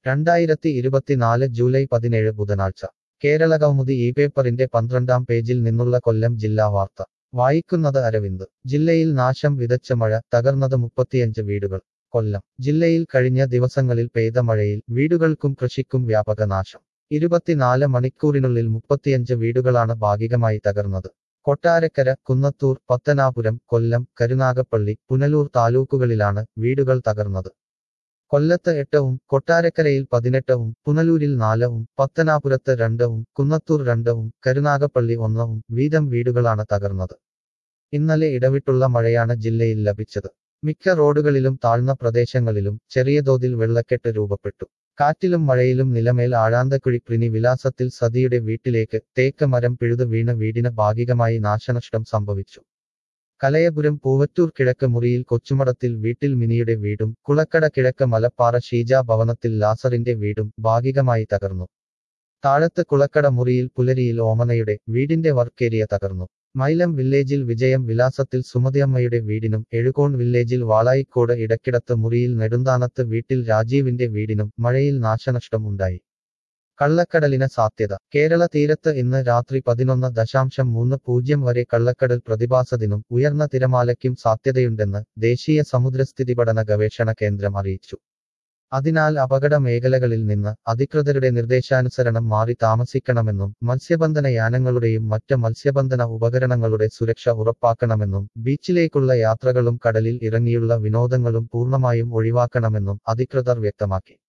2024 July 17 ബുധനാഴ്ച കേരളകൗമുദി ഈ പേപ്പറിന്റെ 12-ാം പേജിൽ നിന്നുള്ള കൊല്ലം ജില്ലാ വാർത്ത വായിക്കുന്നത് അരവിന്ദ്. ജില്ലയിൽ നാശം വിതച്ച മഴ, തകർന്നത് 35 വീടുകൾ. കൊല്ലം ജില്ലയിൽ കഴിഞ്ഞ ദിവസങ്ങളിൽ പെയ്ത മഴയിൽ വീടുകൾക്കും കൃഷിക്കും വ്യാപക നാശം. 24 മണിക്കൂറിനുള്ളിൽ 35 വീടുകളാണ് ഭാഗികമായി തകർന്നത്. കൊട്ടാരക്കര, കുന്നത്തൂർ, പത്തനാപുരം, കൊല്ലം, കരുനാഗപ്പള്ളി, പുനലൂർ താലൂക്കുകളിലാണ് വീടുകൾ തകർന്നത്. കൊല്ലത്ത് 8-ഉം, കൊട്ടാരക്കരയിൽ 18-ഉം, പുനലൂരിൽ 4-ഉം, പത്തനാപുരത്ത് 2-ഉം, കുന്നത്തൂർ 2-ഉം, കരുനാഗപ്പള്ളി 1-ഉം വീതം വീടുകളാണ് തകർന്നത്. ഇന്നലെ ഇടവിട്ടുള്ള മഴയാണ് ജില്ലയിൽ ലഭിച്ചത്. മിക്ക റോഡുകളിലും താഴ്ന്ന പ്രദേശങ്ങളിലും ചെറിയ തോതിൽ വെള്ളക്കെട്ട് രൂപപ്പെട്ടു. കാറ്റിലും മഴയിലും നിലമേൽ ആഴാന്തക്കുഴി പ്രിനി വിലാസത്തിൽ സതിയുടെ വീട്ടിലേക്ക് തേക്ക് മരം പിഴുതു വീണ് വീടിന് ഭാഗികമായി നാശനഷ്ടം സംഭവിച്ചു. കലയപുരം പൂവറ്റൂർ കിഴക്ക് മുറിയിൽ കൊച്ചുമടത്തിൽ വീട്ടിൽ മിനിയുടെ വീടും കുളക്കട കിഴക്ക് മലപ്പാറ ഷീജ ഭവനത്തിൽ ലാസറിന്റെ വീടും ഭാഗികമായി തകർന്നു. താഴത്ത് കുളക്കട മുറിയിൽ പുലരിയിൽ ഓമനയുടെ വീടിന്റെ വർക്കേരിയ തകർന്നു. മൈലം വില്ലേജിൽ വിജയം വിലാസത്തിൽ സുമതിയമ്മയുടെ വീടിനും എഴുകോൺ വില്ലേജിൽ വാളായിക്കോട് ഇടക്കിടത്ത് മുറിയിൽ നെടുന്താനത്ത് വീട്ടിൽ രാജീവിന്റെ വീടിനും മഴയിൽ നാശനഷ്ടം ഉണ്ടായി. കള്ളക്കടലിന് സാധ്യത. കേരള തീരത്ത് ഇന്ന് രാത്രി 11:30 വരെ കള്ളക്കടൽ പ്രതിഭാസത്തിനും ഉയർന്ന തിരമാലയ്ക്കും സാധ്യതയുണ്ടെന്ന് ദേശീയ സമുദ്രസ്ഥിതി പഠന ഗവേഷണ കേന്ദ്രം അറിയിച്ചു. അതിനാൽ അപകട മേഖലകളിൽ നിന്ന് അധികൃതരുടെ നിർദ്ദേശാനുസരണം മാറി താമസിക്കണമെന്നും മത്സ്യബന്ധന യാനങ്ങളുടെയും മറ്റ് മത്സ്യബന്ധന ഉപകരണങ്ങളുടെ സുരക്ഷ ഉറപ്പാക്കണമെന്നും ബീച്ചിലേക്കുള്ള യാത്രകളും കടലിൽ ഇറങ്ങിയുള്ള വിനോദങ്ങളും പൂർണ്ണമായും ഒഴിവാക്കണമെന്നും അധികൃതർ വ്യക്തമാക്കി.